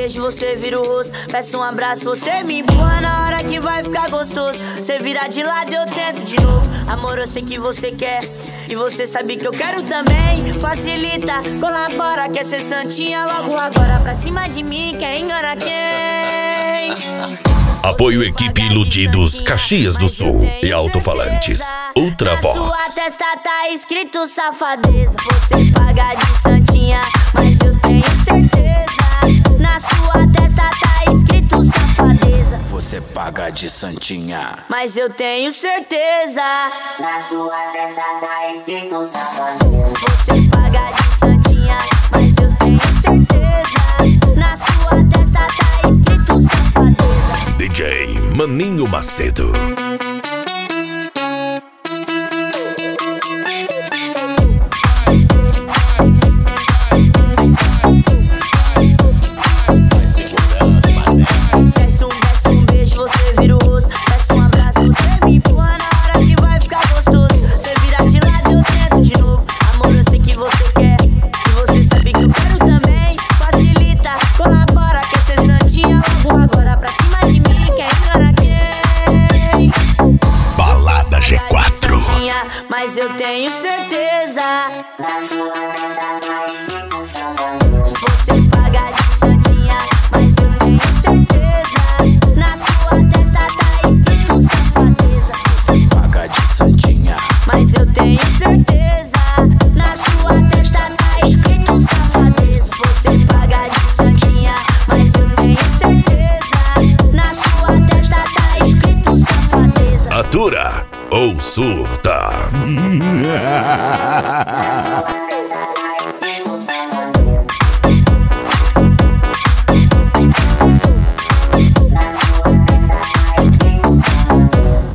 beijo, você vira o rosto. Peço um abraço, você me empurra na hora que vai ficar gostoso. Você vira de lado, eu tento de novo. Amor, eu sei que você quer e você sabe que eu quero também. Facilita, colabora, quer ser santinha logo agora. Pra cima de mim, quer enganar quem? Apoio Equipe Iludidos, Caxias do Sul e Alto-Falantes, Ultravox. Na sua testa tá escrito safadeza. Você paga de santinha, mas eu tenho certeza. Na sua testa tá escrito safadeza. Você paga de santinha, mas eu tenho certeza. Na sua testa tá escrito safadeza. Você paga de santinha, mas eu tenho certeza. Na sua testa tá escrito safadeza. DJ Maninho Macedo. Peço um beijo, você vira o rosto. Peço um abraço, você me empurra na hora que vai ficar gostoso. Você vira de lado, eu tento de novo. Amor, eu sei que você quer e você sabe que eu quero também. Facilita, colabora, quer ser santinha logo agora. Pra cima de mim, quer enganar quem? Balada G4. Mas eu tenho certeza. Na sua testa tá escrito safadeza. Você paga de santinha, mas eu tenho certeza. Na sua testa tá escrito safadeza. você paga de santinha, Mas eu tenho certeza. Na sua testa tá escrito safadeza. Você paga de santinha, mas eu tenho certeza. Na sua testa tá escrito safadeza. Atura ou surta. Na sua